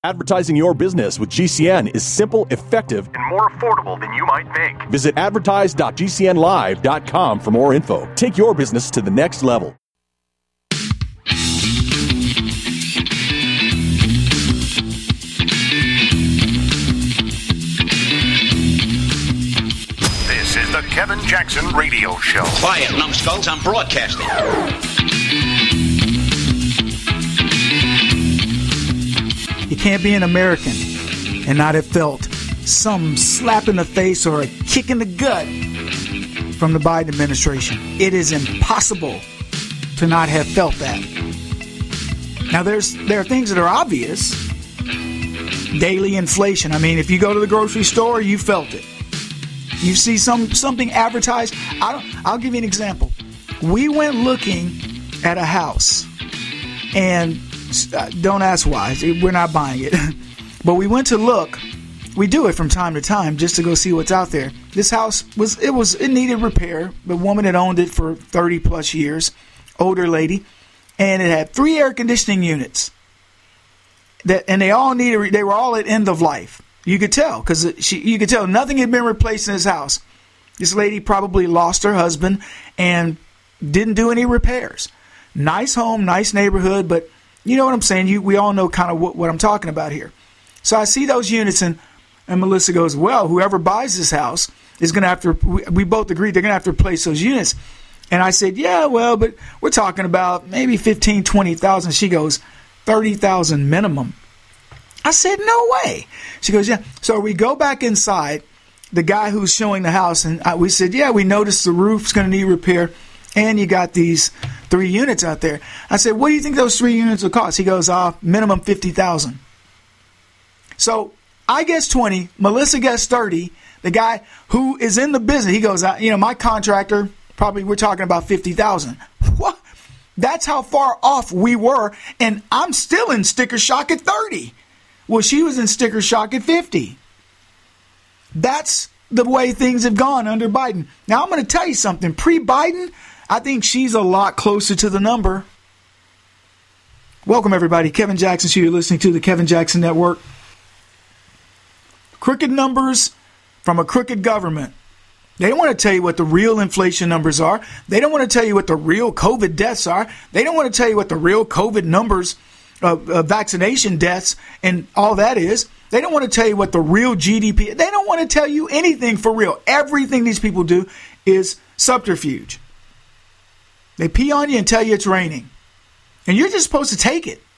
Advertising your business with GCN is simple, effective, and more affordable than you might think. Visit advertise.gcnlive.com for more info. Take your business to the next level. This is the Kevin Jackson Radio Show. Quiet, numbskulls, I'm broadcasting. You can't be an American and not have felt some slap in the face or a kick in the gut from the Biden administration. It is impossible to not have felt that. Now, there are things that are obvious. Daily inflation. I mean, if you go to the grocery store, you felt it. You see something advertised. I'll give you an example. We went looking at a house, and don't ask why. We're not buying it. But we went to look. We do it from time to time just to go see what's out there. This house it needed repair. The woman had owned it for 30 plus years, older lady, and it had 3 air conditioning units. And they were all at end of life. You could tell you could tell nothing had been replaced in this house. This lady probably lost her husband and didn't do any repairs. Nice home, nice neighborhood, but you know what I'm saying? We all know kind of what I'm talking about here. So I see those units, and Melissa goes, well, whoever buys this house is going to have to, we both agreed they're going to have to replace those units. And I said, yeah, well, but we're talking about maybe 15, 20,000. She goes, 30,000 minimum. I said, no way. She goes, yeah. So we go back inside, the guy who's showing the house, and we said, yeah, we noticed the roof's going to need repair. And you got these 3 units out there. I said, what do you think those 3 units will cost? He goes, minimum 50,000. So I guess 20. Melissa guessed 30. The guy who is in the business, he goes, my contractor, probably we're talking about 50,000. What? That's how far off we were. And I'm still in sticker shock at 30. Well, she was in sticker shock at 50. That's the way things have gone under Biden. Now, I'm going to tell you something. Pre-Biden, I think she's a lot closer to the number. Welcome, everybody. Kevin Jackson Show. You're listening to the Kevin Jackson Network. Crooked numbers from a crooked government. They don't want to tell you what the real inflation numbers are. They don't want to tell you what the real COVID deaths are. They don't want to tell you what the real COVID numbers vaccination deaths and all that is. They don't want to tell you what the real GDP. They don't want to tell you anything for real. Everything these people do is subterfuge. They pee on you and tell you it's raining. And you're just supposed to take it.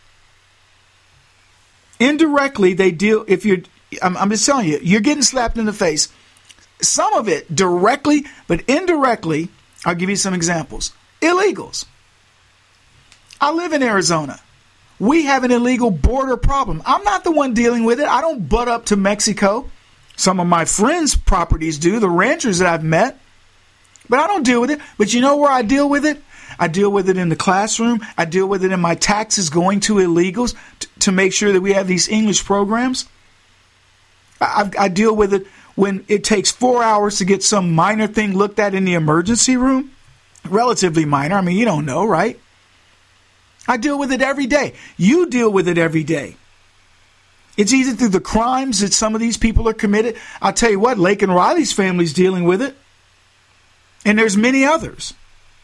Indirectly, they deal, I'm just telling you, you're getting slapped in the face. Some of it directly, but indirectly, I'll give you some examples. Illegals. I live in Arizona. We have an illegal border problem. I'm not the one dealing with it. I don't butt up to Mexico. Some of my friends' properties do, the ranchers that I've met. But I don't deal with it. But you know where I deal with it? I deal with it in the classroom. I deal with it in my taxes going to illegals to make sure that we have these English programs. I deal with it when it takes 4 hours to get some minor thing looked at in the emergency room. Relatively minor. I mean, you don't know, right? I deal with it every day. You deal with it every day. It's either through the crimes that some of these people are committed. I'll tell you what, Lake and Riley's family's dealing with it. And there's many others.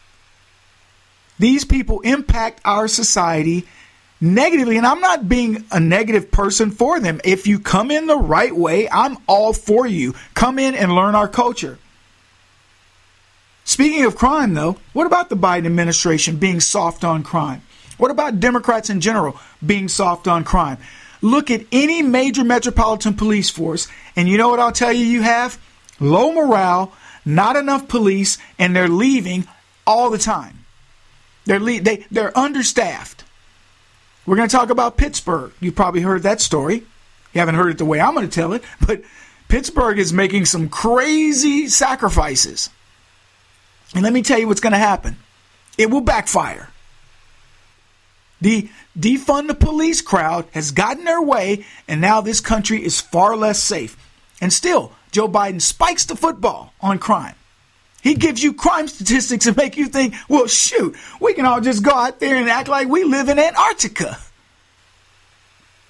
These people impact our society negatively, and I'm not being a negative person for them. If you come in the right way, I'm all for you. Come in and learn our culture. Speaking of crime, though, what about the Biden administration being soft on crime? What about Democrats in general being soft on crime? Look at any major metropolitan police force, and you know what I'll tell you you have? Low morale, not enough police, and they're leaving all the time. They're understaffed. We're going to talk about Pittsburgh. You've probably heard that story. You haven't heard it the way I'm going to tell it, but Pittsburgh is making some crazy sacrifices. And let me tell you what's going to happen. It will backfire. The defund the police crowd has gotten their way, and now this country is far less safe. And still, Joe Biden spikes the football on crime. He gives you crime statistics and make you think, well, shoot, we can all just go out there and act like we live in Antarctica.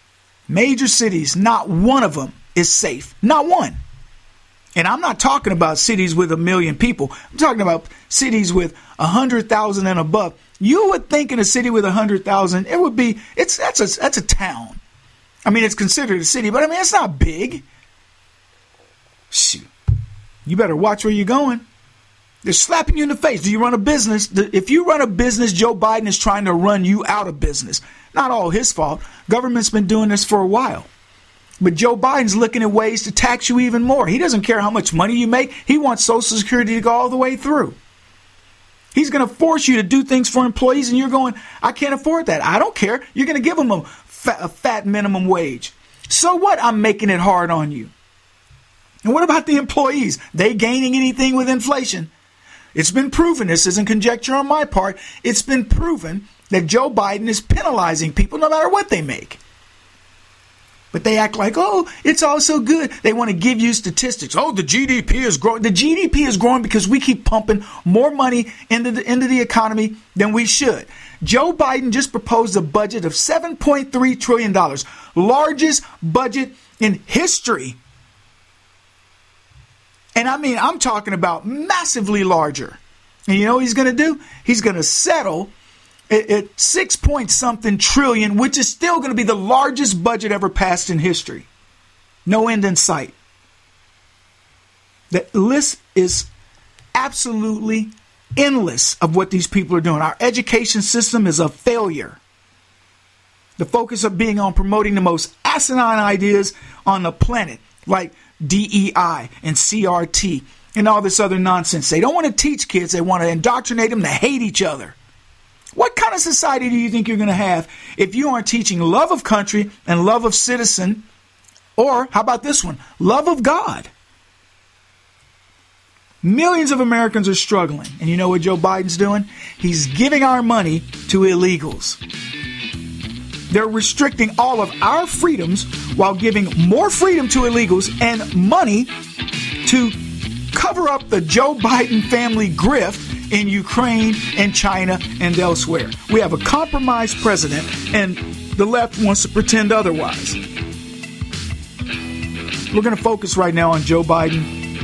Major cities, not one of them is safe. Not one. And I'm not talking about cities with 1 million people. I'm talking about cities with 100,000 and above. You would think in a city with 100,000, it would be, that's a town. I mean, it's considered a city, but I mean, it's not big. Shoot. You better watch where you're going. They're slapping you in the face. Do you run a business? If you run a business, Joe Biden is trying to run you out of business. Not all his fault. Government's been doing this for a while. But Joe Biden's looking at ways to tax you even more. He doesn't care how much money you make. He wants Social Security to go all the way through. He's going to force you to do things for employees, and you're going, I can't afford that. I don't care. You're going to give them a fat minimum wage. So what? I'm making it hard on you. And what about the employees? They gaining anything with inflation? It's been proven, this isn't conjecture on my part, it's been proven that Joe Biden is penalizing people no matter what they make. But they act like, oh, it's all so good. They want to give you statistics. Oh, the GDP is growing. The GDP is growing because we keep pumping more money into the economy than we should. Joe Biden just proposed a budget of $7.3 trillion, largest budget in history. And I mean, I'm talking about massively larger. And you know what he's going to do? He's going to settle at 6-point-something trillion, which is still going to be the largest budget ever passed in history. No end in sight. The list is absolutely endless of what these people are doing. Our education system is a failure. The focus of being on promoting the most asinine ideas on the planet, like DEI and CRT and all this other nonsense. They don't want to teach kids. They want to indoctrinate them to hate each other. What kind of society do you think you're going to have if you aren't teaching love of country and love of citizen? Or how about this one? Love of God. Millions of Americans are struggling. And you know what Joe Biden's doing? He's giving our money to illegals. They're restricting all of our freedoms while giving more freedom to illegals and money to cover up the Joe Biden family grift in Ukraine and China and elsewhere. We have a compromised president, and the left wants to pretend otherwise. We're going to focus right now on Joe Biden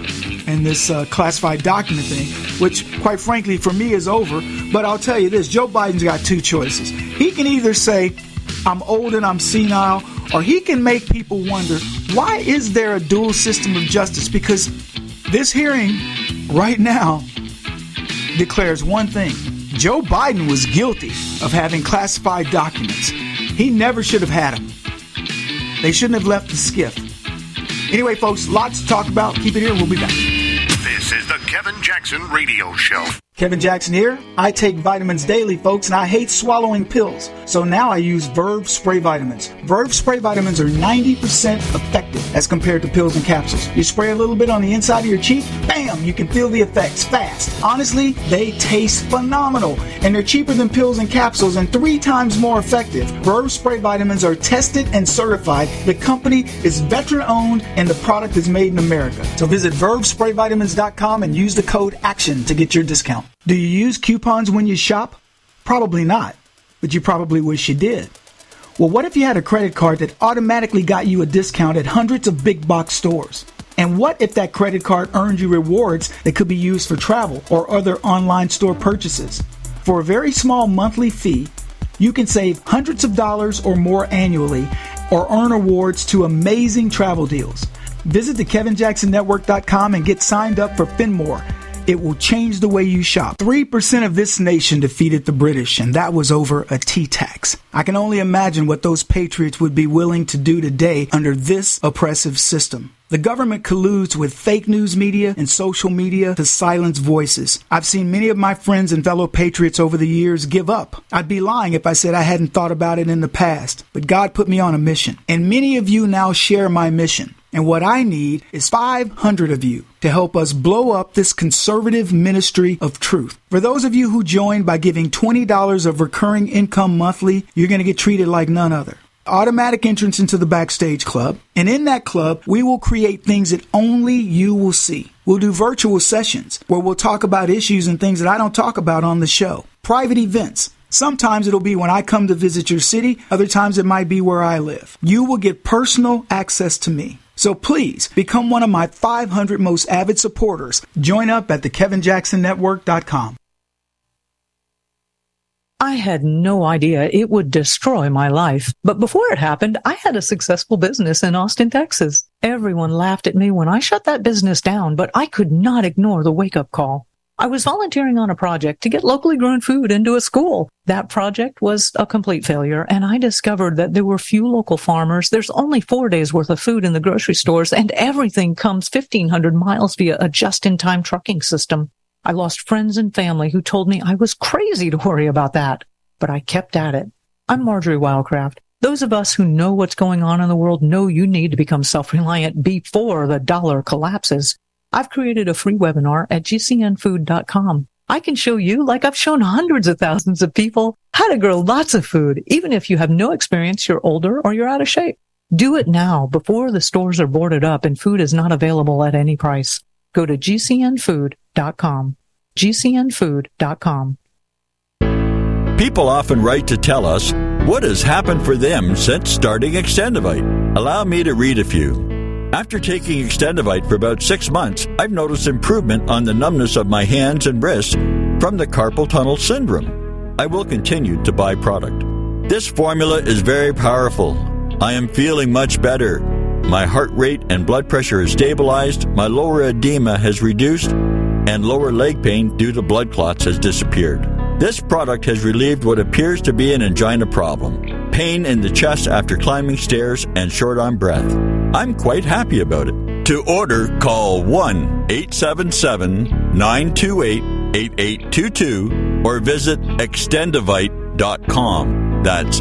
and this classified document thing, which, quite frankly, for me is over. But I'll tell you this, Joe Biden's got two choices. He can either say, I'm old and I'm senile, or he can make people wonder, why is there a dual system of justice? Because this hearing right now declares one thing. Joe Biden was guilty of having classified documents. He never should have had them. They shouldn't have left the skiff. Anyway, folks, lots to talk about. Keep it here. We'll be back. This is the Kevin Jackson Radio Show. Kevin Jackson here. I take vitamins daily, folks, and I hate swallowing pills. So now I use Verve Spray Vitamins. Verve Spray Vitamins are 90% effective as compared to pills and capsules. You spray a little bit on the inside of your cheek, bam, you can feel the effects fast. Honestly, they taste phenomenal, and they're cheaper than pills and capsules and 3 times more effective. Verve Spray Vitamins are tested and certified. The company is veteran-owned, and the product is made in America. So visit VerveSprayVitamins.com and use the code ACTION to get your discount. Do you use coupons when you shop? Probably not, but you probably wish you did. Well, what if you had a credit card that automatically got you a discount at hundreds of big box stores? And what if that credit card earned you rewards that could be used for travel or other online store purchases? For a very small monthly fee, you can save hundreds of dollars or more annually or earn awards to amazing travel deals. Visit the KevinJacksonNetwork.com and get signed up for Finmore. It will change the way you shop. 3% of this nation defeated the British, and that was over a tea tax. I can only imagine what those patriots would be willing to do today under this oppressive system. The government colludes with fake news media and social media to silence voices. I've seen many of my friends and fellow patriots over the years give up. I'd be lying if I said I hadn't thought about it in the past, but God put me on a mission, and many of you now share my mission. And what I need is 500 of you to help us blow up this conservative ministry of truth. For those of you who join by giving $20 of recurring income monthly, you're going to get treated like none other. Automatic entrance into the Backstage Club. And in that club, we will create things that only you will see. We'll do virtual sessions where we'll talk about issues and things that I don't talk about on the show. Private events, Sometimes it'll be when I come to visit your city. Other times it might be where I live. You will get personal access to me. So please become one of my 500 most avid supporters. Join up at thekevinjacksonnetwork.com. I had no idea it would destroy my life. But before it happened, I had a successful business in Austin, Texas. Everyone laughed at me when I shut that business down, but I could not ignore the wake-up call. I was volunteering on a project to get locally grown food into a school. That project was a complete failure, and I discovered that there were few local farmers. There's only 4 days worth of food in the grocery stores, and everything comes 1,500 miles via a just-in-time trucking system. I lost friends and family who told me I was crazy to worry about that, but I kept at it. I'm Marjorie Wildcraft. Those of us who know what's going on in the world know you need to become self-reliant before the dollar collapses. I've created a free webinar at gcnfood.com. I can show you, like I've shown hundreds of thousands of people, how to grow lots of food, even if you have no experience, you're older, or you're out of shape. Do it now before the stores are boarded up and food is not available at any price. Go to gcnfood.com. gcnfood.com. People often write to tell us what has happened for them since starting Extendivite. Allow me to read a few. After taking Extendivite for about 6 months, I've noticed improvement on the numbness of my hands and wrists from the carpal tunnel syndrome. I will continue to buy product. This formula is very powerful. I am feeling much better. My heart rate and blood pressure is stabilized, my lower edema has reduced, and lower leg pain due to blood clots has disappeared. This product has relieved what appears to be an angina problem, pain in the chest after climbing stairs, and short on breath. I'm quite happy about it. To order, call 1-877-928-8822 or visit extendivite.com. That's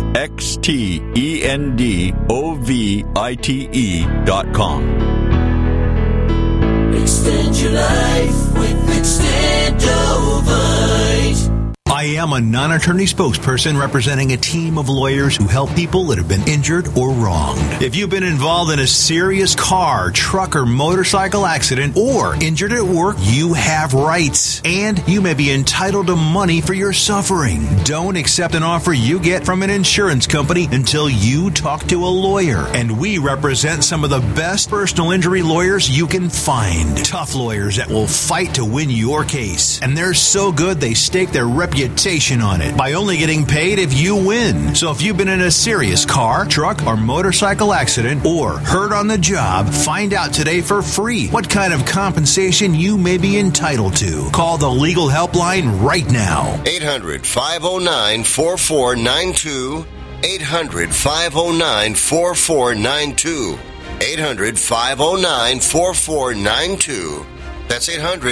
XTENDOVITE.com. Extend your life with Extendovite. I am a non-attorney spokesperson representing a team of lawyers who help people that have been injured or wronged. If you've been involved in a serious car, truck, or motorcycle accident or injured at work, you have rights, and you may be entitled to money for your suffering. Don't accept an offer you get from an insurance company until you talk to a lawyer, and we represent some of the best personal injury lawyers you can find. Tough lawyers that will fight to win your case, and they're so good they stake their reputation on it by only getting paid if you win. So if you've been in a serious car, truck, or motorcycle accident or hurt on the job, find out today for free what kind of compensation you may be entitled to. Call the legal helpline right now. 800-509-4492. 800-509-4492. 800-509-4492. That's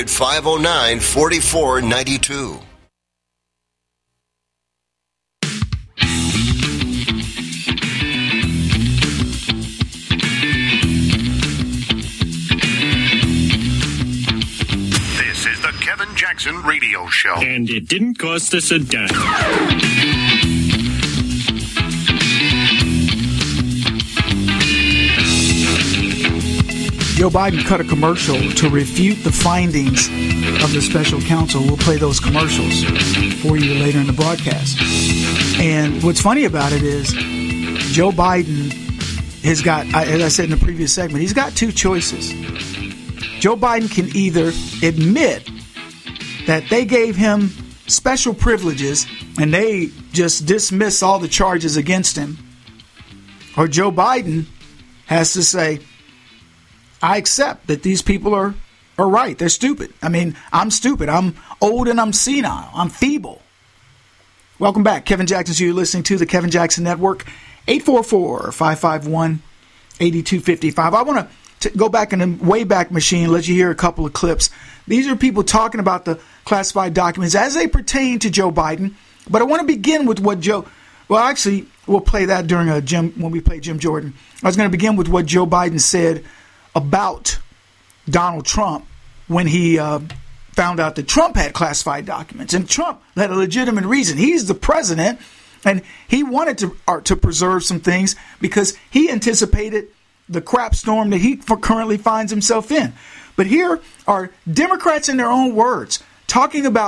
800-509-4492. Kevin Jackson Radio Show. And it didn't cost us a dime. Joe Biden cut a commercial to refute the findings of the special counsel. We'll play those commercials for you later in the broadcast. And what's funny about it is Joe Biden has got, as I said in the previous segment, he's got two choices. Joe Biden can either admit that they gave him special privileges and they just dismiss all the charges against him, or Joe Biden has to say, I accept that these people are right. They're stupid. I mean, I'm stupid. I'm old and I'm senile. I'm feeble. Welcome back. Kevin Jackson, so you're listening to the Kevin Jackson Network. 844-551-8255. I want to go back in the Wayback Machine, let you hear a couple of clips. These are people talking about the classified documents as they pertain to Joe Biden. But I want to begin with what well, actually, we'll play that during when we play Jim Jordan. I was going to begin with what Joe Biden said about Donald Trump when he found out that Trump had classified documents. And Trump had a legitimate reason. He's the president, and he wanted to preserve some things because he anticipated the crap storm that he currently finds himself in. But here are Democrats in their own words talking about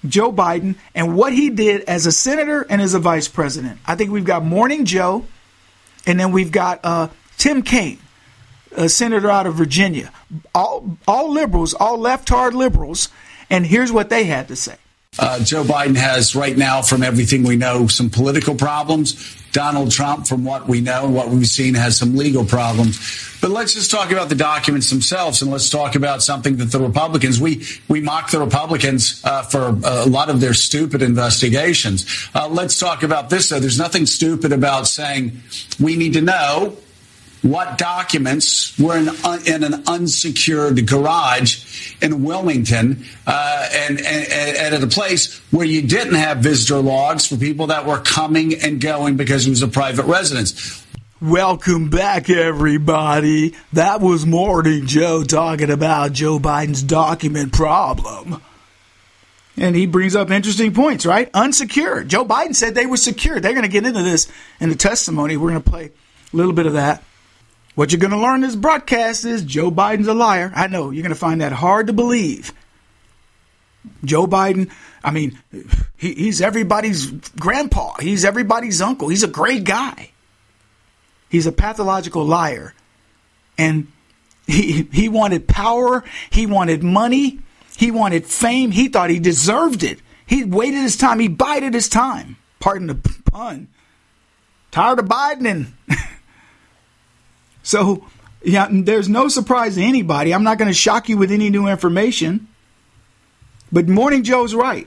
Joe Biden and what he did as a senator and as a vice president. I think we've got Morning Joe, and then we've got Tim Kaine, a senator out of Virginia. All liberals, all left-hard liberals, and here's what they had to say. Joe Biden has right now, from everything we know, some political problems. Donald Trump, from what we know and what we've seen, has some legal problems. But let's just talk about the documents themselves, and let's talk about something that the Republicans, we mock the Republicans for a lot of their stupid investigations. Let's talk about this, though. There's nothing stupid about saying we need to know what documents were in an unsecured garage in Wilmington and at a place where you didn't have visitor logs for people that were coming and going because it was a private residence. Welcome back, everybody. That was Morning Joe talking about Joe Biden's document problem. And he brings up interesting points, right? Unsecured. Joe Biden said they were secured. They're going to get into this in the testimony. We're going to play a little bit of that. What you're going to learn in this broadcast is Joe Biden's a liar. I know, you're going to find that hard to believe. Joe Biden, I mean, he's everybody's grandpa. He's everybody's uncle. He's a great guy. He's a pathological liar. And he wanted power. He wanted money. He wanted fame. He thought he deserved it. He waited his time. He bided his time. Pardon the pun. Tired of Bidening. So, yeah, there's no surprise to anybody. I'm not going to shock you with any new information. But Morning Joe's right.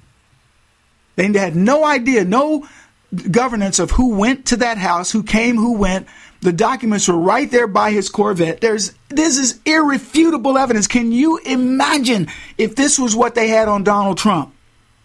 They had no idea, no governance of who went to that house, who came, who went. The documents were right there by his Corvette. This is irrefutable evidence. Can you imagine if this was what they had on Donald Trump?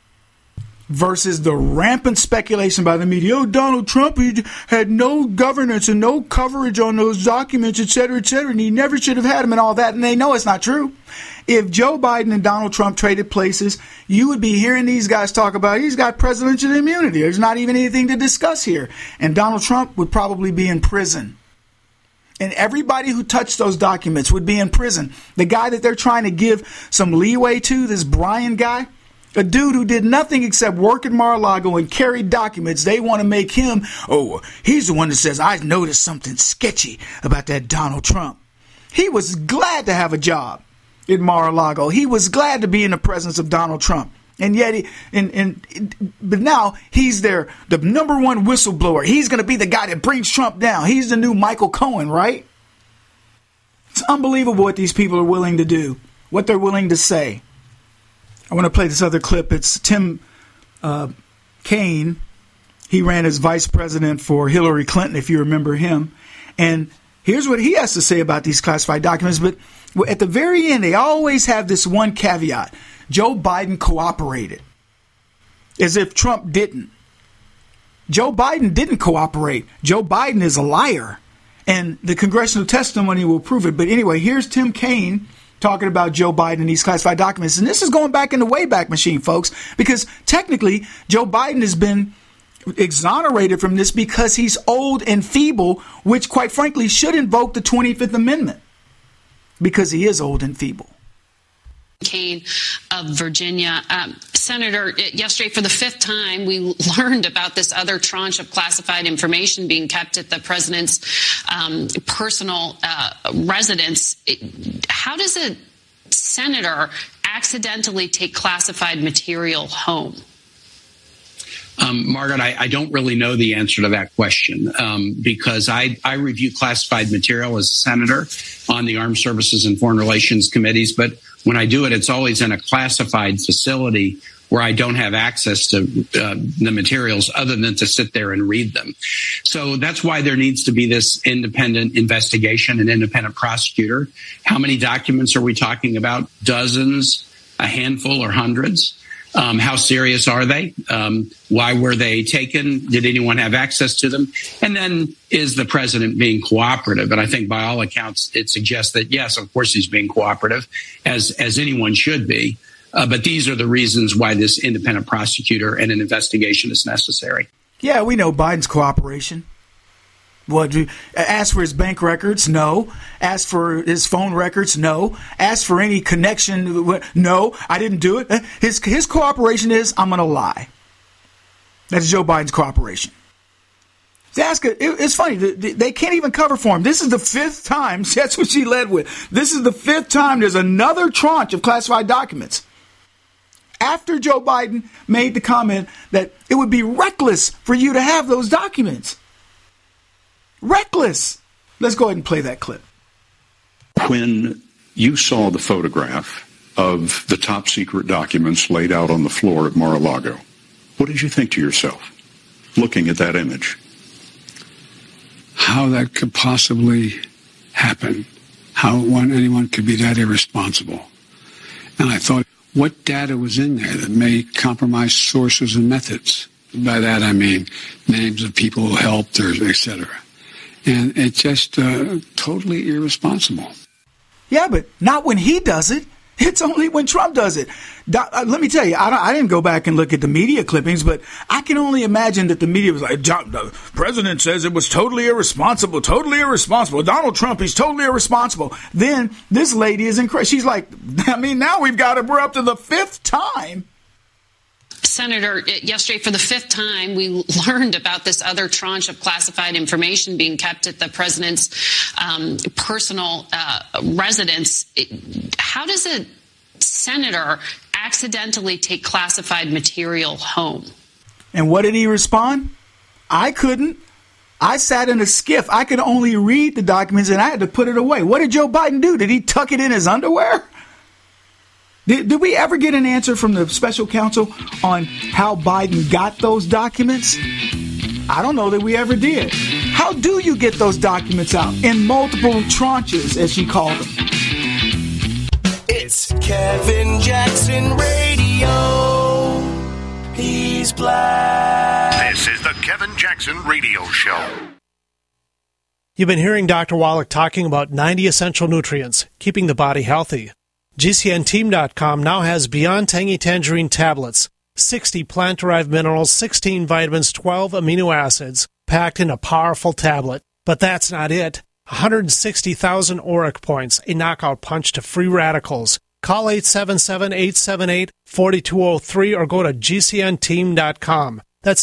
Versus the rampant speculation by the media. Oh, Donald Trump, he had no governance and no coverage on those documents, et cetera, and he never should have had them and all that. And they know it's not true. If Joe Biden and Donald Trump traded places, you would be hearing these guys talk about he's got presidential immunity. There's not even anything to discuss here. And Donald Trump would probably be in prison. And everybody who touched those documents would be in prison. The guy that they're trying to give some leeway to, this Brian guy, a dude who did nothing except work at Mar-a-Lago and carry documents. They want to make him, he's the one that says, I noticed something sketchy about that Donald Trump. He was glad to have a job at Mar-a-Lago. He was glad to be in the presence of Donald Trump. And yet, but now he's the number one whistleblower. He's going to be the guy that brings Trump down. He's the new Michael Cohen, right? It's unbelievable what these people are willing to do, what they're willing to say. I want to play this other clip. It's Tim Kaine. He ran as vice president for Hillary Clinton, if you remember him. And here's what he has to say about these classified documents. But at the very end, they always have this one caveat. Joe Biden cooperated, as if Trump didn't. Joe Biden didn't cooperate. Joe Biden is a liar. And the congressional testimony will prove it. But anyway, here's Tim Kaine talking about Joe Biden and these classified documents. And this is going back in the Wayback Machine, folks, because technically Joe Biden has been exonerated from this because he's old and feeble, which quite frankly should invoke the 25th Amendment because he is old and feeble. Kaine of Virginia. Senator, yesterday for the fifth time, we learned about this other tranche of classified information being kept at the president's personal residence. How does a senator accidentally take classified material home? Margaret, I don't really know the answer to that question because I review classified material as a senator on the Armed Services and Foreign Relations committees. But when I do it, it's always in a classified facility where I don't have access to the materials other than to sit there and read them. So that's why there needs to be this independent investigation, an independent prosecutor. How many documents are we talking about? Dozens, a handful, or hundreds? How serious are they? Why were they taken? Did anyone have access to them? And then is the president being cooperative? And I think by all accounts, it suggests that, yes, of course, he's being cooperative, as anyone should be. But these are the reasons why this independent prosecutor and an investigation is necessary. Yeah, we know Biden's cooperation. What? Ask for his bank records? No. Ask for his phone records? No. Ask for any connection? No, I didn't do it. His cooperation is, I'm going to lie. That's Joe Biden's cooperation. It's funny. They can't even cover for him. This is the 5th time. That's what she led with. This is the 5th time there's another tranche of classified documents. After Joe Biden made the comment that it would be reckless for you to have those documents. Reckless. Let's go ahead and play that clip. When you saw the photograph of the top secret documents laid out on the floor at Mar-a-Lago, what did you think to yourself, looking at that image? How that could possibly happen, how anyone could be that irresponsible. And I thought, what data was in there that may compromise sources and methods? By that I mean names of people who helped, or et cetera. And it's just totally irresponsible. Yeah, but not when he does it. It's only when Trump does it. Let me tell you, I didn't go back and look at the media clippings, but I can only imagine that the media was like, the president says it was totally irresponsible. Donald Trump, he's totally irresponsible. Then this lady is incredible. She's like, now we're up to the 5th time. Senator, yesterday for the 5th time, we learned about this other tranche of classified information being kept at the president's personal residence. How does a senator accidentally take classified material home? And what did he respond? I couldn't. I sat in a skiff. I could only read the documents and I had to put it away. What did Joe Biden do? Did he tuck it in his underwear? Did we ever get an answer from the special counsel on how Biden got those documents? I don't know that we ever did. How do you get those documents out? In multiple tranches, as she called them. It's Kevin Jackson Radio. He's black. This is the Kevin Jackson Radio Show. You've been hearing Dr. Wallach talking about 90 essential nutrients, keeping the body healthy. GCNteam.com now has Beyond Tangy Tangerine tablets, 60 plant-derived minerals, 16 vitamins, 12 amino acids, packed in a powerful tablet. But that's not it. 160,000 ORAC points, a knockout punch to free radicals. Call 877-878-4203 or go to GCNteam.com. That's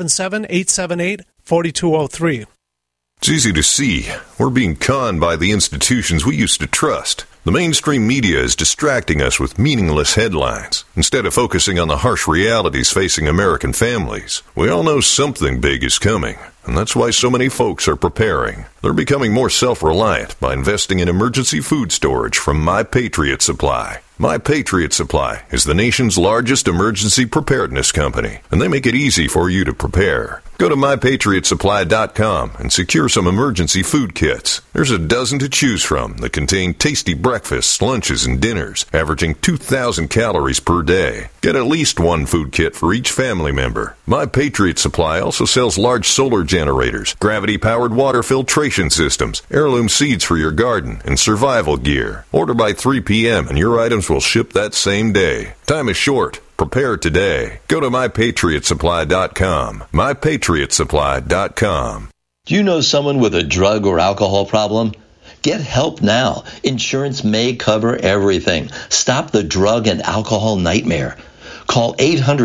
877-878-4203. It's easy to see. We're being conned by the institutions we used to trust. The mainstream media is distracting us with meaningless headlines instead of focusing on the harsh realities facing American families. We all know something big is coming, and that's why so many folks are preparing. They're becoming more self-reliant by investing in emergency food storage from My Patriot Supply. My Patriot Supply is the nation's largest emergency preparedness company, and they make it easy for you to prepare. Go to MyPatriotSupply.com and secure some emergency food kits. There's a dozen to choose from that contain tasty breakfasts, lunches, and dinners, averaging 2,000 calories per day. Get at least one food kit for each family member. My Patriot Supply also sells large solar generators, gravity-powered water filtration systems, heirloom seeds for your garden, and survival gear. Order by 3 p.m. and your items will ship that same day. Time is short. Prepare today. Go to MyPatriotSupply.com. MyPatriotSupply.com. Do you know someone with a drug or alcohol problem? Get help now. Insurance may cover everything. Stop the drug and alcohol nightmare. Call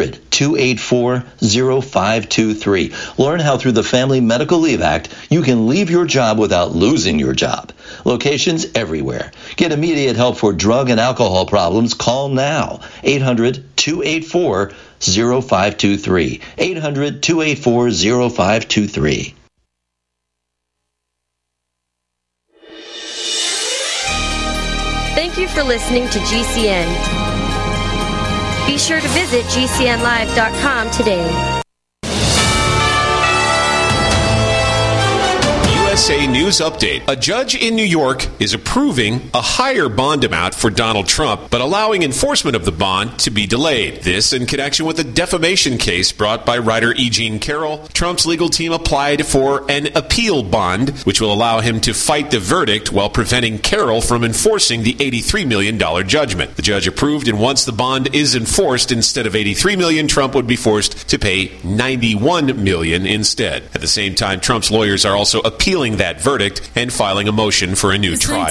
800-284-0523. Learn how through the Family Medical Leave Act, you can leave your job without losing your job. Locations everywhere. Get immediate help for drug and alcohol problems. Call now. 800-284-0523. 800-284-0523. Thank you for listening to GCN. Be sure to visit GCNlive.com today. USA News Update. A judge in New York is approving a higher bond amount for Donald Trump, but allowing enforcement of the bond to be delayed. This in connection with a defamation case brought by writer E. Jean Carroll. Trump's legal team applied for an appeal bond, which will allow him to fight the verdict while preventing Carroll from enforcing the $83 million judgment. The judge approved, and once the bond is enforced, instead of $83 million, Trump would be forced to pay $91 million instead. At the same time, Trump's lawyers are also appealing that verdict and filing a motion for a new trial.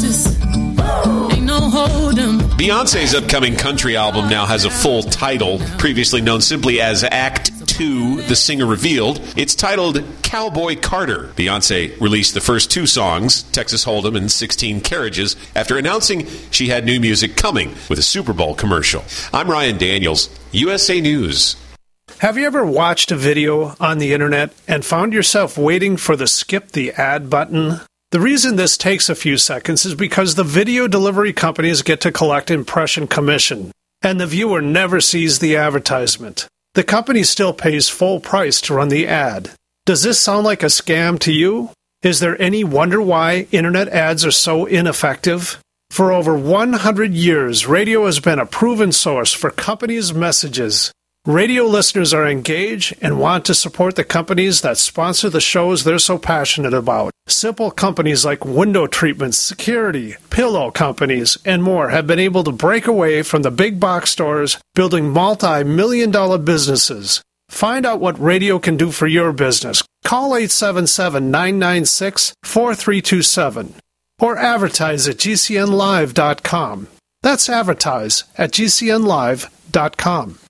Beyonce's upcoming country album now has a full title, previously known simply as Act 2, the singer revealed. It's titled Cowboy Carter. Beyonce released the first two songs, Texas Hold'em and 16 Carriages, after announcing she had new music coming with a Super Bowl commercial. I'm Ryan Daniels, USA News. Have you ever watched a video on the internet and found yourself waiting for the skip the ad button? The reason this takes a few seconds is because the video delivery companies get to collect impression commission, and the viewer never sees the advertisement. The company still pays full price to run the ad. Does this sound like a scam to you? Is there any wonder why internet ads are so ineffective? For over 100 years, radio has been a proven source for companies' messages. Radio listeners are engaged and want to support the companies that sponsor the shows they're so passionate about. Simple companies like window treatments, security, pillow companies, and more have been able to break away from the big box stores, building multi-million-dollar businesses. Find out what radio can do for your business. Call 877-996-4327 or advertise at GCNlive.com. That's advertise at GCNlive.com.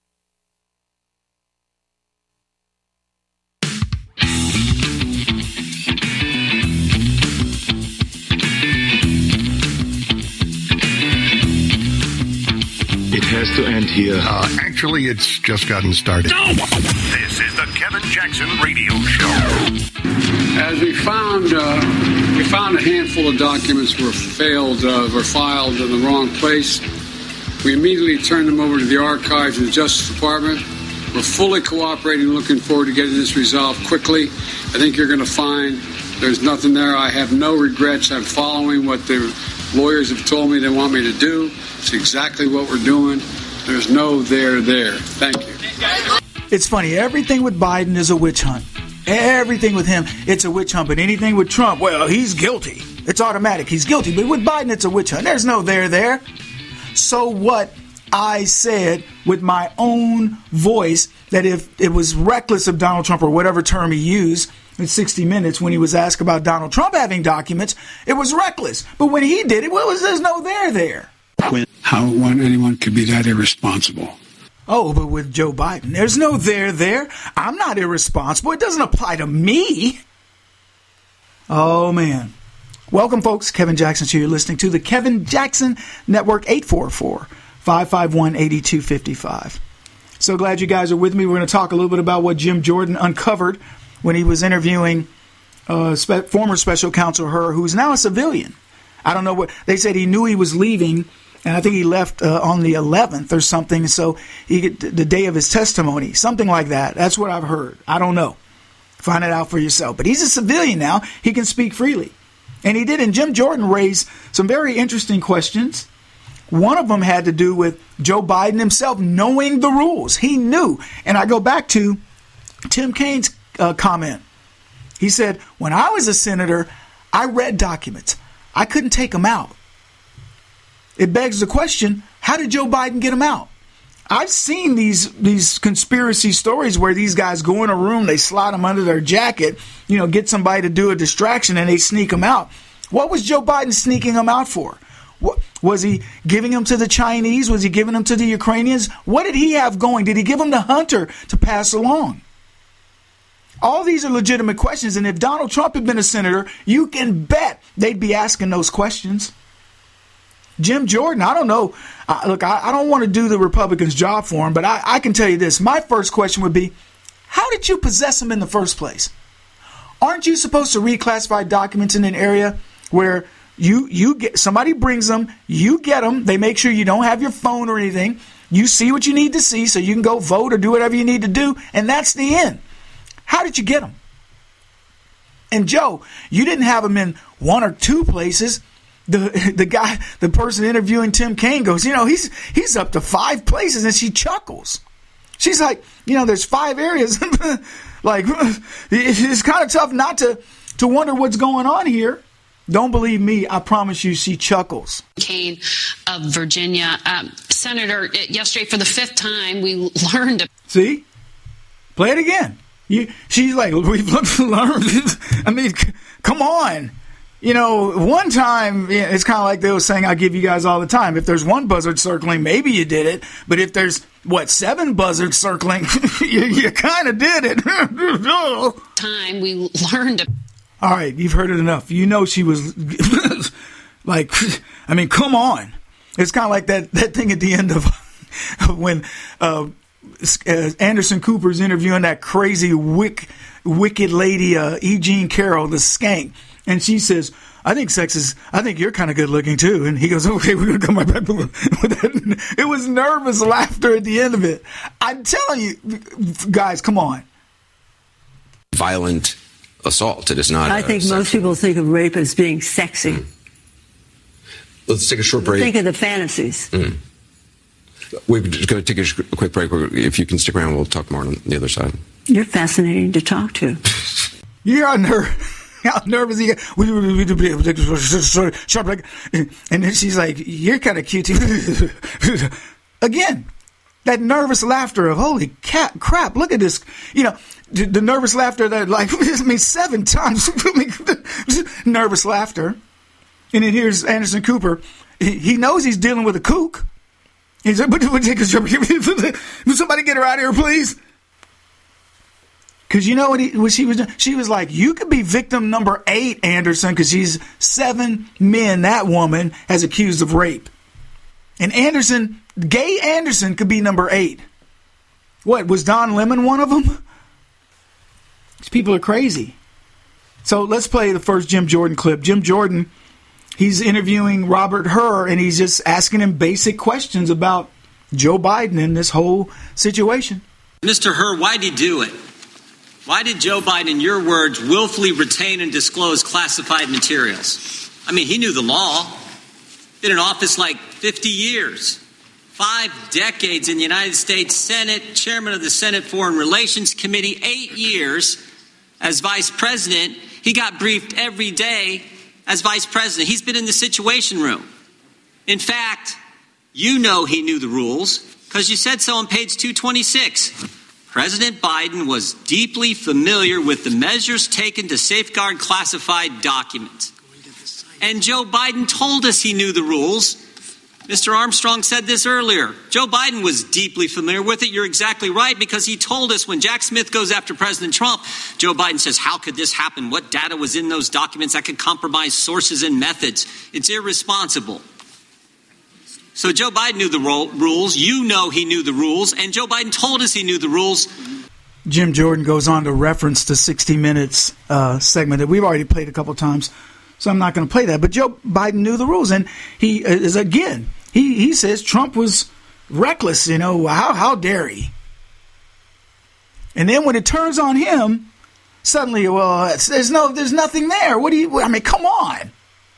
It has to end here. Actually, it's just gotten started. This is the Kevin Jackson Radio Show. As we found a handful of documents were filed in the wrong place. We immediately turned them over to the archives of the Justice Department. We're fully cooperating, looking forward to getting this resolved quickly. I think you're going to find there's nothing there. I have no regrets. I'm following what the lawyers have told me they want me to do. It's exactly what we're doing. There's no there. Thank you. It's funny. Everything with Biden is a witch hunt. Everything with him, it's a witch hunt. But anything with Trump, well, he's guilty. It's automatic. He's guilty. But with Biden, it's a witch hunt. There's no there. So what I said with my own voice, that if it was reckless of Donald Trump, or whatever term he used in 60 Minutes when he was asked about Donald Trump having documents, it was reckless. But when he did it, there's no there. How anyone could be that irresponsible? Oh, but with Joe Biden, there's no there. I'm not irresponsible. It doesn't apply to me. Oh, man. Welcome, folks. Kevin Jackson here. You're listening to the Kevin Jackson Network, 844-551-8255. So glad you guys are with me. We're going to talk a little bit about what Jim Jordan uncovered when he was interviewing former special counsel Hur, who's now a civilian. I don't know what they said. He knew he was leaving, and I think he left on the 11th or something. So the day of his testimony, something like that. That's what I've heard. I don't know. Find it out for yourself. But he's a civilian now. He can speak freely, and he did. And Jim Jordan raised some very interesting questions. One of them had to do with Joe Biden himself knowing the rules. He knew, and I go back to Tim Kaine's comment. He said, "When I was a senator, I read documents. I couldn't take them out." It begs the question, how did Joe Biden get them out? I've seen these conspiracy stories where these guys go in a room, they slide them under their jacket, get somebody to do a distraction, and they sneak them out. What was Joe Biden sneaking them out for? Was he giving them to the Chinese? Was he giving them to the Ukrainians? What did he have going? Did he give them to Hunter to pass along? All these are legitimate questions, and if Donald Trump had been a senator, you can bet they'd be asking those questions. Jim Jordan, I don't know. Look, I don't want to do the Republicans' job for him, but I can tell you this. My first question would be, how did you possess them in the first place? Aren't you supposed to reclassify documents in an area where you get somebody brings them, you get them, they make sure you don't have your phone or anything, you see what you need to see so you can go vote or do whatever you need to do, and that's the end. How did you get them? And Joe, you didn't have him in one or two places. The person interviewing Tim Kaine goes, he's up to 5 places, and she chuckles. She's like, there's 5 areas. Like, it's kind of tough not to wonder what's going on here. Don't believe me. I promise you, she chuckles. Kaine of Virginia. Senator, yesterday for the 5th time, we learned. See? Play it again. She's like, we've learned. I mean, come on. One time, it's kind of like they were saying, I give you guys all the time. If there's 1 buzzard circling, maybe you did it. But if there's, 7 buzzards circling, you kind of did it. Time we learned. All right, you've heard it enough. She was like, I mean, come on. It's kind of like that thing at the end of when Anderson Cooper's interviewing that crazy wicked lady, E. Jean Carroll, the skank. And she says, I think you're kind of good looking too. And he goes, okay, we're going to come right back with that. It was nervous laughter at the end of it. I'm telling you, guys, come on. Violent assault. It is not. I think most people think of rape as being sexy. Let's take a short break. Think of the fantasies. We're just going to take a quick break. If you can stick around, we'll talk more on the other side. You're fascinating to talk to. You're on her. How nervous he got. And then she's like, you're kind of cute. Again, that nervous laughter of, holy crap, look at this. The nervous laughter that, like, this means 7 times. Nervous laughter. And then here's Anderson Cooper. He knows he's dealing with a kook. He's like, will somebody get her out of here, please? Because you know what she was doing? She was like, you could be victim number 8, Anderson, because she's 7 men that woman has accused of rape. And gay Anderson could be number 8. What, was Don Lemon one of them? These people are crazy. So let's play the first Jim Jordan clip. Jim Jordan, he's interviewing Robert Hur, and he's just asking him basic questions about Joe Biden and this whole situation. Mr. Hur, why'd he do it? Why did Joe Biden, in your words, willfully retain and disclose classified materials? I mean, he knew the law. Been in office like 50 years. 5 decades in the United States Senate, chairman of the Senate Foreign Relations Committee, 8 years as vice president. He got briefed every day as vice president. He's been in the Situation Room. In fact, he knew the rules because you said so on page 226. President Biden was deeply familiar with the measures taken to safeguard classified documents. And Joe Biden told us he knew the rules. Mr. Armstrong said this earlier. Joe Biden was deeply familiar with it. You're exactly right, because he told us when Jack Smith goes after President Trump, Joe Biden says, how could this happen? What data was in those documents that could compromise sources and methods? It's irresponsible. So Joe Biden knew the rules. He knew the rules. And Joe Biden told us he knew the rules. Jim Jordan goes on to reference the 60 Minutes segment that we've already played a couple times, so I'm not going to play that. But Joe Biden knew the rules, and he is, again, he says Trump was reckless. How dare he? And then when it turns on him, suddenly, there's nothing there. Come on.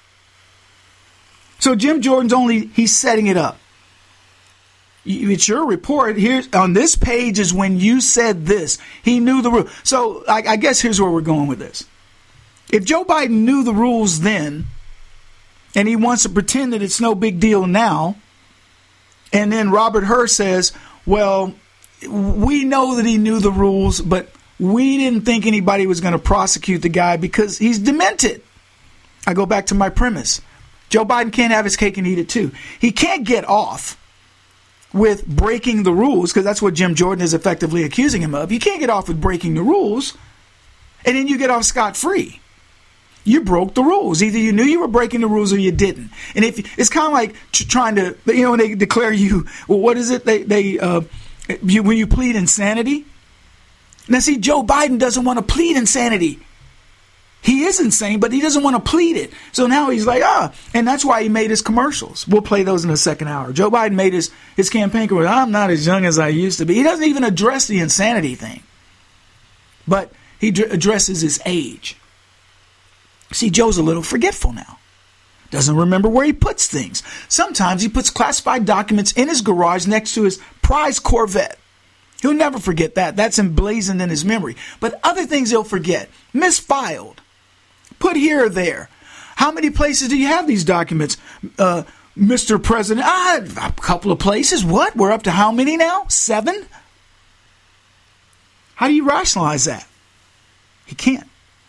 So Jim Jordan's he's setting it up. It's your report. Here on this page is when you said this. He knew the rule. So I guess here's where we're going with this. If Joe Biden knew the rules then, and he wants to pretend that it's no big deal now, and then Robert Hur says, well, we know that he knew the rules, but we didn't think anybody was going to prosecute the guy because he's demented. I go back to my premise. Joe Biden can't have his cake and eat it too. He can't get off with breaking the rules, because that's what Jim Jordan is effectively accusing him of. You can't get off with breaking the rules, and then you get off scot-free. You broke the rules. Either you knew you were breaking the rules or you didn't. And if it's kind of like trying to, when they declare you, what is it? When you plead insanity. Now, see, Joe Biden doesn't want to plead insanity. He is insane, but he doesn't want to plead it. So now he's like, and that's why he made his commercials. We'll play those in the second hour. Joe Biden made his campaign commercial. I'm not as young as I used to be. He doesn't even address the insanity thing. But he addresses his age. See, Joe's a little forgetful now. Doesn't remember where he puts things. Sometimes he puts classified documents in his garage next to his prized Corvette. He'll never forget that. That's emblazoned in his memory. But other things he'll forget. Misfiled. Put here or there. How many places do you have these documents, Mr. President? A couple of places. What? We're up to how many now? 7? How do you rationalize that? He can't.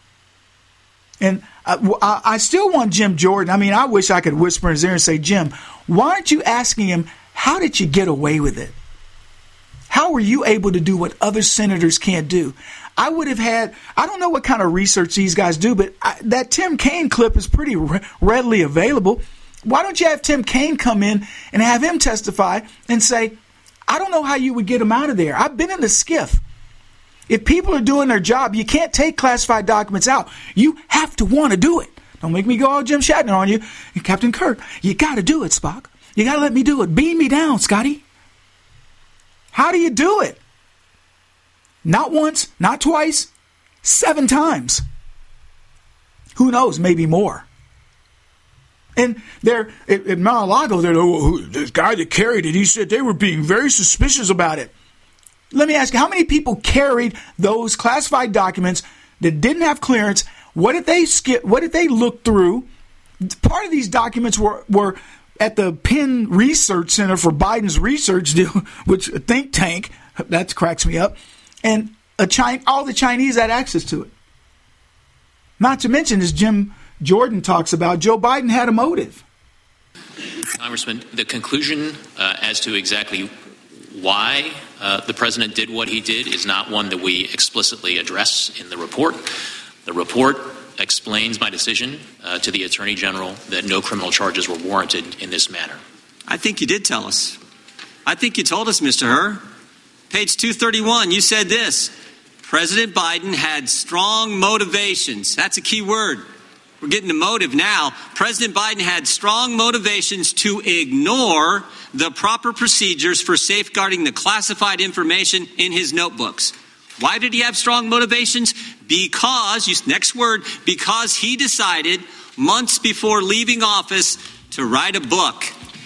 And I still want Jim Jordan. I mean, I wish I could whisper in his ear and say, Jim, why aren't you asking him, how did you get away with it? How were you able to do what other senators can't do? I would have had, I don't know what kind of research these guys do, but that Tim Kaine clip is pretty readily available. Why don't you have Tim Kaine come in and have him testify and say, I don't know how you would get him out of there. I've been in the skiff. If people are doing their job, you can't take classified documents out. You have to want to do it. Don't make me go all Jim Shatner on you. Captain Kirk, you got to do it, Spock. You got to let me do it. Beam me down, Scotty. How do you do it? Not once, not twice, 7 times. Who knows, maybe more. And they're at Mar-a-Lago, this guy that carried it, he said they were being very suspicious about it. Let me ask you, how many people carried those classified documents that didn't have clearance? What did they skip? What did they look through? Part of these documents were at the Penn Research Center for Biden's research deal, which a think tank, that cracks me up. And all the Chinese had access to it. Not to mention, as Jim Jordan talks about, Joe Biden had a motive. Congressman, the conclusion as to exactly why the president did what he did is not one that we explicitly address in the report. The report explains my decision to the Attorney General that no criminal charges were warranted in this matter. I think you did tell us. I think you told us, Mr. Herr. Page 231, you said this. President Biden had strong motivations. That's a key word. We're getting to motive now. President Biden had strong motivations to ignore the proper procedures for safeguarding the classified information in his notebooks. Why did he have strong motivations? Because, next word, because he decided months before leaving office to write a book.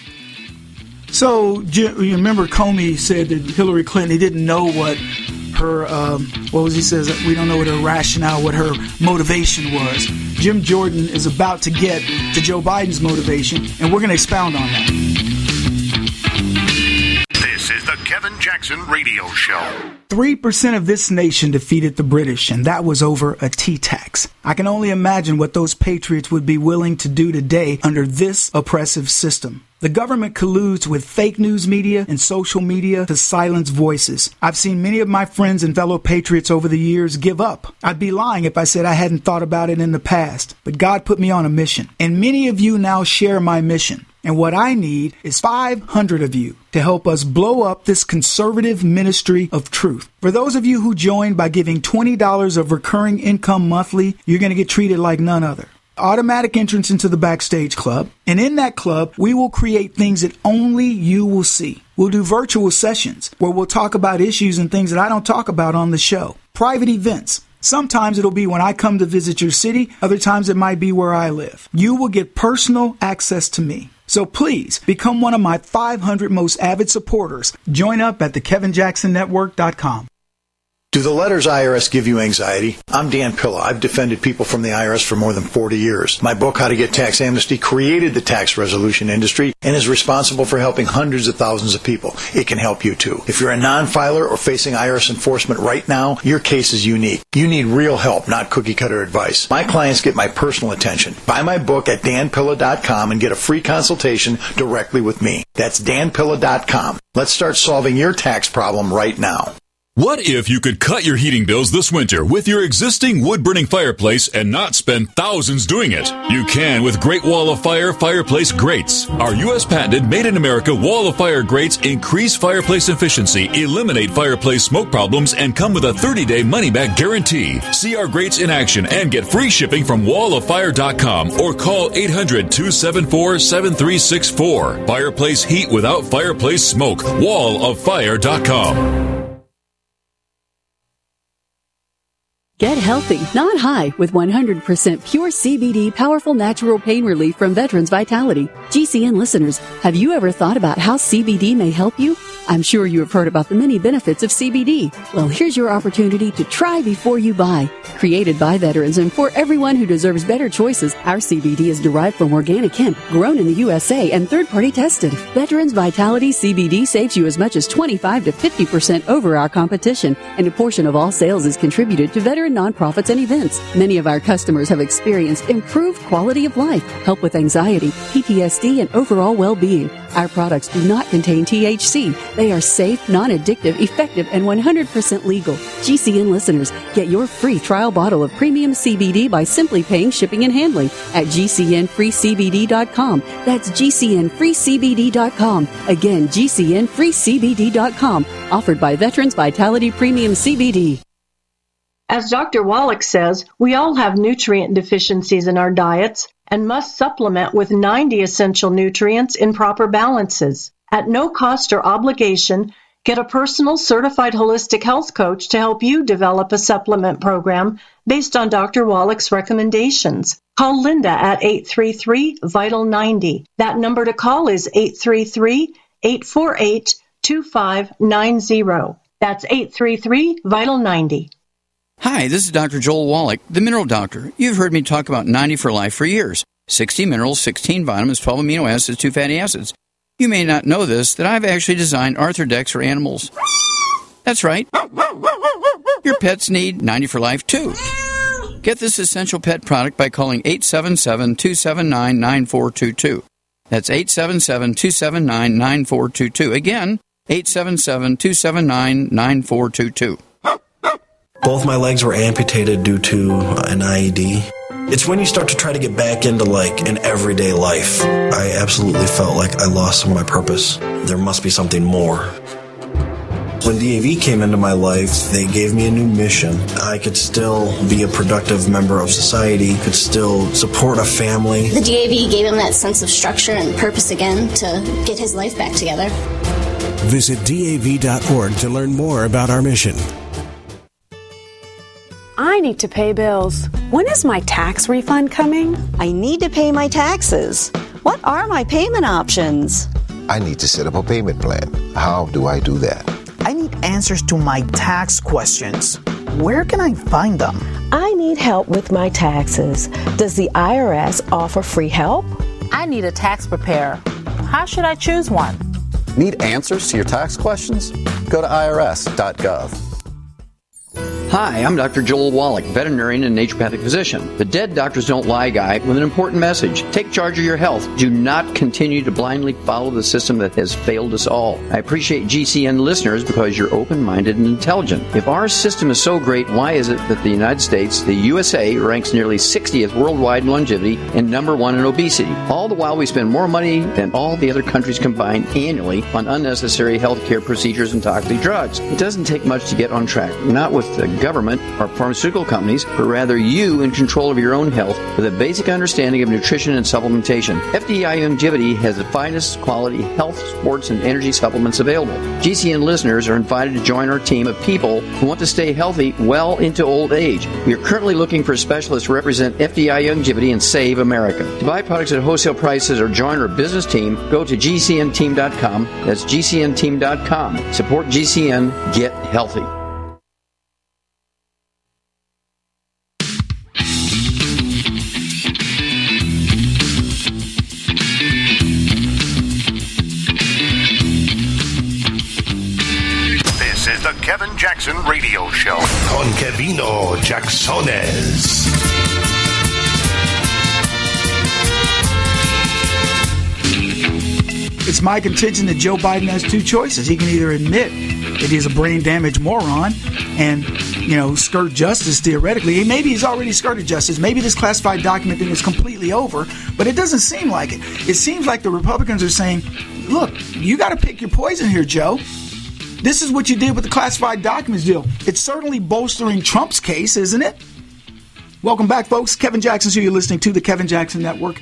So, you remember Comey said that Hillary Clinton, he didn't know what her, he says, we don't know what her rationale, what her motivation was. Jim Jordan is about to get to Joe Biden's motivation, and we're going to expound on that. This is the Kevin Jackson Radio Show. 3% of this nation defeated the British, and that was over a tea tax. I can only imagine what those patriots would be willing to do today under this oppressive system. The government colludes with fake news media and social media to silence voices. I've seen many of my friends and fellow patriots over the years give up. I'd be lying if I said I hadn't thought about it in the past, but God put me on a mission, and many of you now share my mission. And what I need is 500 of you to help us blow up this conservative ministry of truth. For those of you who joined by giving $20 of recurring income monthly, you're going to get treated like none other. Automatic entrance into the Backstage Club. And in that club, we will create things that only you will see. We'll do virtual sessions where we'll talk about issues and things that I don't talk about on the show. Private events. Sometimes it'll be when I come to visit your city. Other times it might be where I live. You will get personal access to me. So please become one of my 500 most avid supporters. Join up at thekevinjacksonnetwork.com. Do the letters IRS give you anxiety? I'm Dan Pilla. I've defended people from the IRS for more than 40 years. My book, How to Get Tax Amnesty, created the tax resolution industry and is responsible for helping hundreds of thousands of people. It can help you too. If you're a non-filer or facing IRS enforcement right now, your case is unique. You need real help, not cookie-cutter advice. My clients get my personal attention. Buy my book at danpilla.com and get a free consultation directly with me. That's danpilla.com. Let's start solving your tax problem right now. What if you could cut your heating bills this winter with your existing wood-burning fireplace and not spend thousands doing it? You can with Great Wall of Fire fireplace grates. Our U.S. patented made-in-America Wall of Fire grates increase fireplace efficiency, eliminate fireplace smoke problems, and come with a 30-day money-back guarantee. See our grates in action and get free shipping from walloffire.com or call 800-274-7364. Fireplace heat without fireplace smoke. walloffire.com. Get healthy, not high, with 100% pure CBD powerful natural pain relief from Veterans Vitality. GCN listeners, have you ever thought about how CBD may help you? I'm sure you have heard about the many benefits of CBD. Well, here's your opportunity to try before you buy. Created by veterans and for everyone who deserves better choices, our CBD is derived from organic hemp, grown in the USA and third-party tested. Veterans Vitality CBD saves you as much as 25 to 50% over our competition, and a portion of all sales is contributed to veteran nonprofits and events. Many of our customers have experienced improved quality of life, help with anxiety, PTSD, and overall well-being. Our products do not contain THC. They are safe, non-addictive, effective, and 100% legal. GCN listeners, get your free trial bottle of premium CBD by simply paying shipping and handling at GCNFreeCBD.com. That's GCNFreeCBD.com. Again, GCNFreeCBD.com. Offered by Veterans Vitality Premium CBD. As Dr. Wallach says, we all have nutrient deficiencies in our diets and must supplement with 90 essential nutrients in proper balances. At no cost or obligation, get a personal certified holistic health coach to help you develop a supplement program based on Dr. Wallach's recommendations. Call Linda at 833-VITAL-90. That number to call is 833-848-2590. That's 833-VITAL-90. Hi, this is Dr. Joel Wallach, the Mineral Doctor. You've heard me talk about 90 for Life for years. 60 minerals, 16 vitamins, 12 amino acids, 2 fatty acids. You may not know this, that I've actually designed Arthrodex for animals. That's right. Your pets need 90 for Life, too. Get this essential pet product by calling 877-279-9422. That's 877-279-9422. Again, 877-279-9422. Both my legs were amputated due to an IED. It's when you start to try to get back into like an everyday life. I absolutely felt like I lost some of my purpose. There must be something more. When DAV came into my life, they gave me a new mission. I could still be a productive member of society, could still support a family. The DAV gave him that sense of structure and purpose again to get his life back together. Visit DAV.org to learn more about our mission. I need to pay bills. When is my tax refund coming? I need to pay my taxes. What are my payment options? I need to set up a payment plan. How do I do that? I need answers to my tax questions. Where can I find them? I need help with my taxes. Does the IRS offer free help? I need a tax preparer. How should I choose one? Need answers to your tax questions? Go to irs.gov. Hi, I'm Dr. Joel Wallach, veterinarian and naturopathic physician. The Dead Doctors Don't Lie guy with an important message. Take charge of your health. Do not continue to blindly follow the system that has failed us all. I appreciate GCN listeners because you're open-minded and intelligent. If our system is so great, why is it that the United States, the USA, ranks nearly 60th worldwide in longevity and number 1 in obesity? All the while we spend more money than all the other countries combined annually on unnecessary healthcare procedures and toxic drugs. It doesn't take much to get on track. Not with the government or pharmaceutical companies, but rather you in control of your own health with a basic understanding of nutrition and supplementation. FDI Longevity has the finest quality health, sports, and energy supplements available. GCN listeners are invited to join our team of people who want to stay healthy well into old age. We are currently looking for specialists to represent FDI Longevity and Save America. To buy products at wholesale prices or join our business team, go to GCNteam.com. That's GCNteam.com. Support GCN. Get healthy. The Kevin Jackson Radio Show. Con Kevino Jacksones. It's my contention that Joe Biden has two choices. He can either admit that he's a brain-damaged moron and, skirt justice theoretically. Maybe he's already skirted justice. Maybe this classified document thing is completely over, but it doesn't seem like it. It seems like the Republicans are saying, look, you got to pick your poison here, Joe. This is what you did with the classified documents deal. It's certainly bolstering Trump's case, isn't it? Welcome back, folks. Kevin Jackson, so you're listening to the Kevin Jackson Network.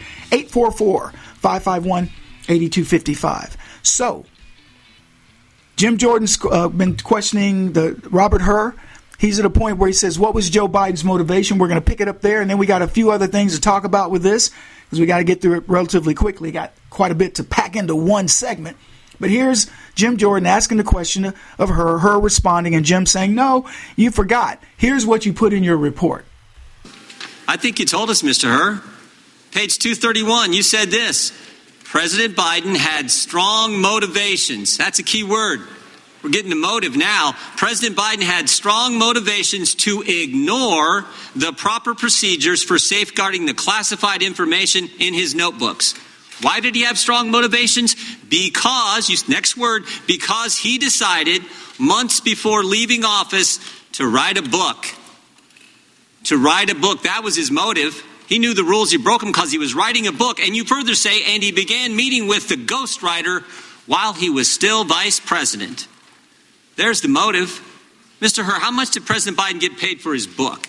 844-551-8255. So, Jim Jordan's been questioning the Robert Hur He's at a point where he says, what was Joe Biden's motivation? We're going to pick it up there, and then we got a few other things to talk about with this because we got to get through it relatively quickly. Got quite a bit to pack into one segment. But here's Jim Jordan asking the question of her responding, and Jim saying, no, you forgot. Here's what you put in your report. I think you told us, Mr. Herr. Page 231, you said this. President Biden had strong motivations. That's a key word. We're getting to motive now. President Biden had strong motivations to ignore the proper procedures for safeguarding the classified information in his notebooks. Why did he have strong motivations? Because, next word, because he decided months before leaving office to write a book. To write a book. That was his motive. He knew the rules. He broke them because he was writing a book. And you further say, and he began meeting with the ghostwriter while he was still vice president. There's the motive. Mr. Herr, how much did President Biden get paid for his book?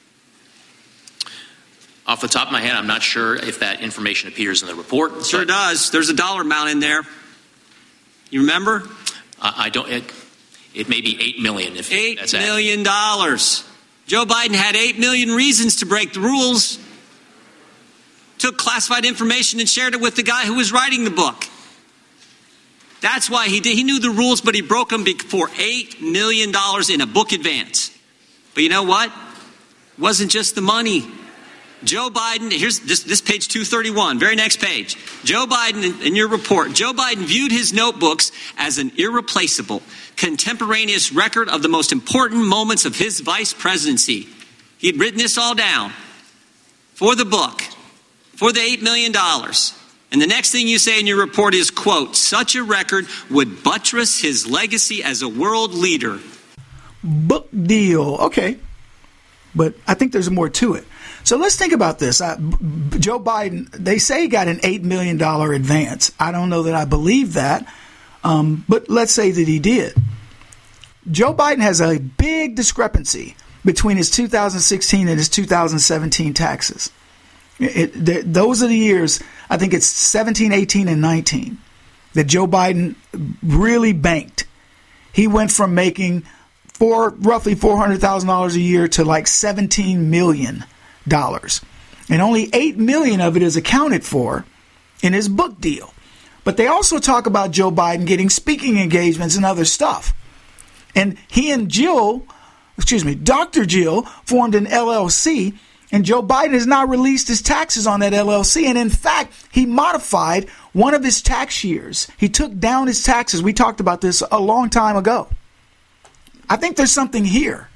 Off the top of my head, I'm not sure if that information appears in the report. It sure does. There's a dollar amount in there. You remember? I don't. It may be $8 million. If that's $8 million. Joe Biden had 8 million reasons to break the rules. Took classified information and shared it with the guy who was writing the book. That's why he did. He knew the rules, but he broke them for $8 million in a book advance. But you know what? It wasn't just the money. Joe Biden, here's this page 231, very next page. Joe Biden, in your report, Joe Biden viewed his notebooks as an irreplaceable, contemporaneous record of the most important moments of his vice presidency. He had written this all down for the book, for the $8 million. And the next thing you say in your report is, quote, such a record would buttress his legacy as a world leader. Book deal. Okay. But I think there's more to it. So let's think about this. Joe Biden, they say he got an $8 million advance. I don't know that I believe that, but let's say that he did. Joe Biden has a big discrepancy between his 2016 and his 2017 taxes. Those are the years, I think it's 17, 18, and 19, that Joe Biden really banked. He went from making roughly $400,000 a year to like $17 million. And only $8 million of it is accounted for in his book deal. But they also talk about Joe Biden getting speaking engagements and other stuff. And he and Dr. Jill formed an LLC, and Joe Biden has not released his taxes on that LLC. And in fact, he modified one of his tax years. He took down his taxes. We talked about this a long time ago. I think there's something here.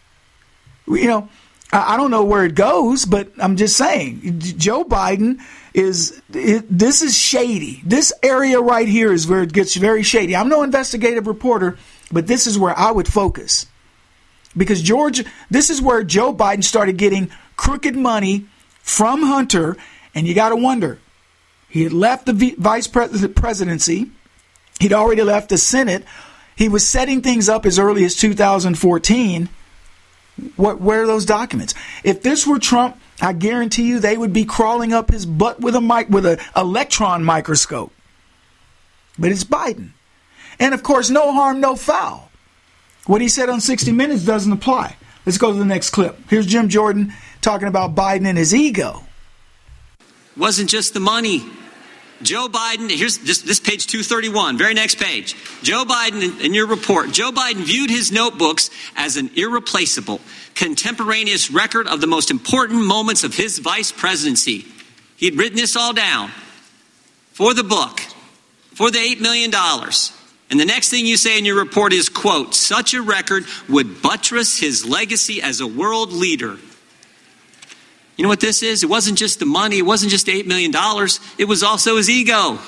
I don't know where it goes, but I'm just saying, Joe Biden this is shady. This area right here is where it gets very shady. I'm no investigative reporter, but this is where I would focus. Because this is where Joe Biden started getting crooked money from Hunter, and you got to wonder, he had left the vice presidency. He'd already left the Senate. He was setting things up as early as 2014. Where are those documents? If this were Trump, I guarantee you they would be crawling up his butt with an electron microscope. But it's Biden. And of course, no harm, no foul. What he said on 60 Minutes doesn't apply. Let's go to the next clip. Here's Jim Jordan talking about Biden and his ego. It wasn't just the money. Joe Biden, here's this page 231, very next page. Joe Biden, in your report, Joe Biden viewed his notebooks as an irreplaceable, contemporaneous record of the most important moments of his vice presidency. He had written this all down for the book, for the $8 million. And the next thing you say in your report is, quote, such a record would buttress his legacy as a world leader. You know what this is? It wasn't just the money. It wasn't just $8 million. It was also his ego.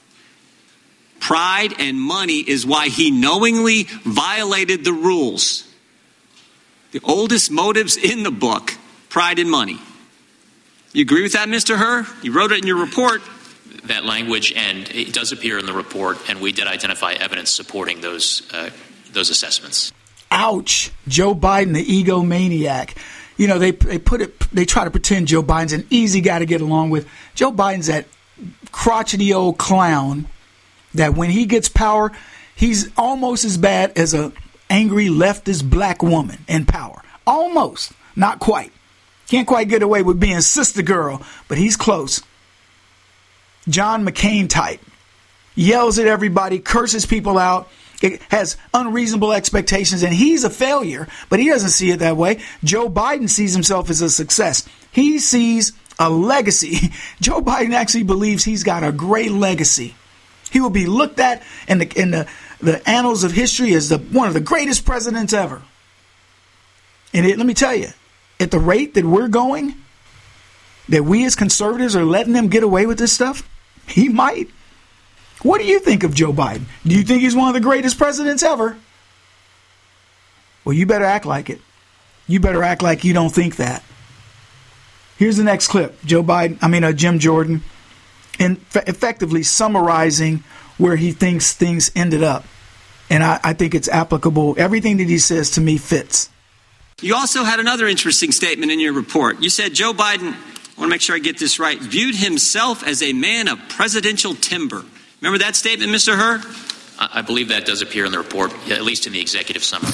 Pride and money is why he knowingly violated the rules. The oldest motives in the book, pride and money. You agree with that, Mr. Herr? You wrote it in your report. That language, and it does appear in the report, and we did identify evidence supporting those assessments. Ouch. Joe Biden, the egomaniac. They try to pretend Joe Biden's an easy guy to get along with. Joe Biden's that crotchety old clown that when he gets power, he's almost as bad as a angry leftist black woman in power. Almost. Not quite. Can't quite get away with being sister girl, but he's close. John McCain type. Yells at everybody, curses people out, it has unreasonable expectations, and he's a failure, but he doesn't see it that way. Joe Biden sees himself as a success. He sees a legacy. Joe Biden actually believes he's got a great legacy. He will be looked at in the annals of history as one of the greatest presidents ever. And let me tell you, at the rate that we're going, that we as conservatives are letting him get away with this stuff, he might. What do you think of Joe Biden? Do you think he's one of the greatest presidents ever? Well, you better act like it. You better act like you don't think that. Here's the next clip. Jim Jordan, effectively summarizing where he thinks things ended up. And I think it's applicable. Everything that he says to me fits. You also had another interesting statement in your report. You said Joe Biden, I want to make sure I get this right, viewed himself as a man of presidential timber. Remember that statement, Mr. Hur? I believe that does appear in the report, at least in the executive summary.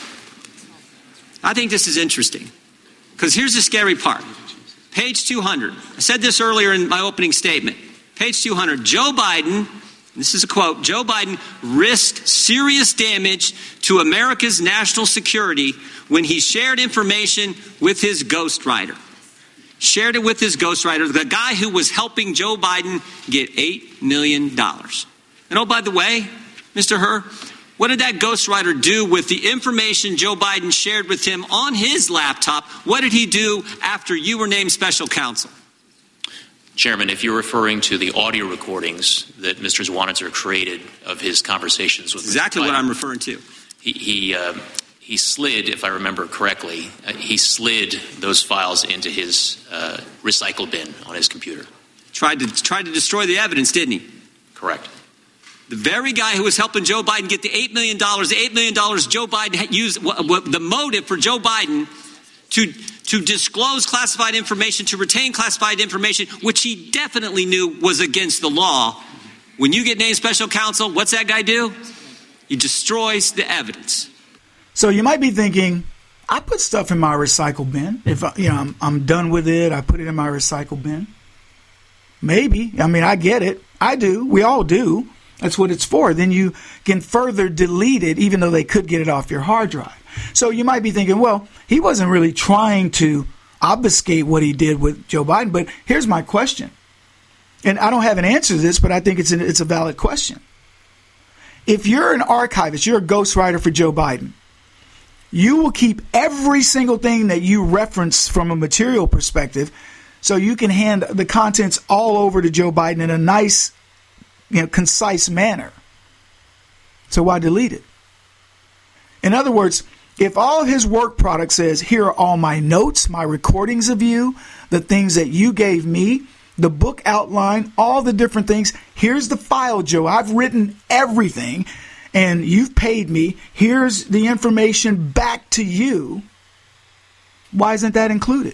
I think this is interesting because here's the scary part. Page 200. I said this earlier in my opening statement. Page 200. Joe Biden, this is a quote, Joe Biden risked serious damage to America's national security when he shared information with his ghostwriter. Shared it with his ghostwriter, the guy who was helping Joe Biden get $8 million. And oh, by the way, Mr. Hur, what did that ghostwriter do with the information Joe Biden shared with him on his laptop? What did he do after you were named special counsel? Chairman, if you're referring to the audio recordings that Mr. Zwanitzer created of his conversations with exactly Mr. Biden, what I'm referring to. He slid, if I remember correctly, he slid those files into his recycle bin on his computer. Tried to destroy the evidence, didn't he? Correct. The very guy who was helping Joe Biden get the $8 million, Joe Biden had used the motive for Joe Biden to disclose classified information, to retain classified information, which he definitely knew was against the law. When you get named special counsel, what's that guy do? He destroys the evidence. So you might be thinking, I put stuff in my recycle bin. If I'm done with it, I put it in my recycle bin. Maybe. I get it. I do. We all do. That's what it's for. Then you can further delete it, even though they could get it off your hard drive. So you might be thinking, well, he wasn't really trying to obfuscate what he did with Joe Biden. But here's my question. And I don't have an answer to this, but I think it's a valid question. If you're an archivist, you're a ghostwriter for Joe Biden, you will keep every single thing that you reference from a material perspective so you can hand the contents all over to Joe Biden in a nice, concise manner. So why delete it? In other words, if all his work product says, here are all my notes, my recordings of you, the things that you gave me, the book outline, all the different things, here's the file, Joe. I've written everything and you've paid me. Here's the information back to you. Why isn't that included?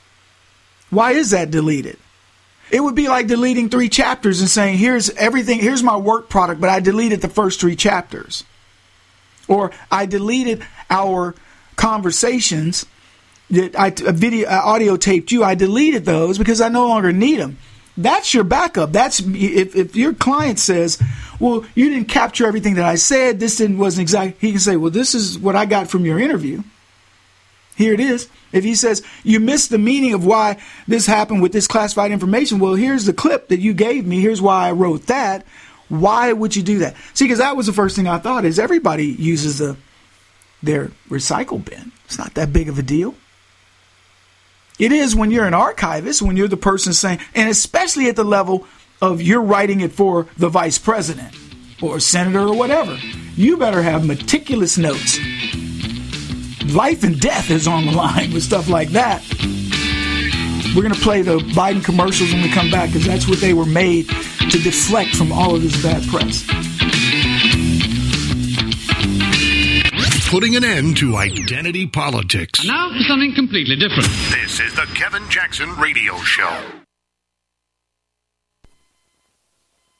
Why is that deleted? It would be like deleting 3 chapters and saying, here's everything, here's my work product, but I deleted the first 3 chapters. Or I deleted our conversations that audio taped you. I deleted those because I no longer need them. That's your backup. That's if your client says, well, you didn't capture everything that I said. This wasn't exact. He can say, well, this is what I got from your interview. Here it is. If he says you missed the meaning of why this happened with this classified information, well, here's the clip that you gave me. Here's why I wrote that. Why would you do that? See, because that was the first thing I thought is everybody uses their recycle bin. It's not that big of a deal. It is when you're an archivist, when you're the person saying, and especially at the level of you're writing it for the vice president or senator or whatever. You better have meticulous notes. Life and death is on the line with stuff like that. We're going to play the Biden commercials when we come back because that's what they were made to deflect from all of this bad press. Putting an end to identity politics. And now for something completely different. This is the Kevin Jackson Radio Show.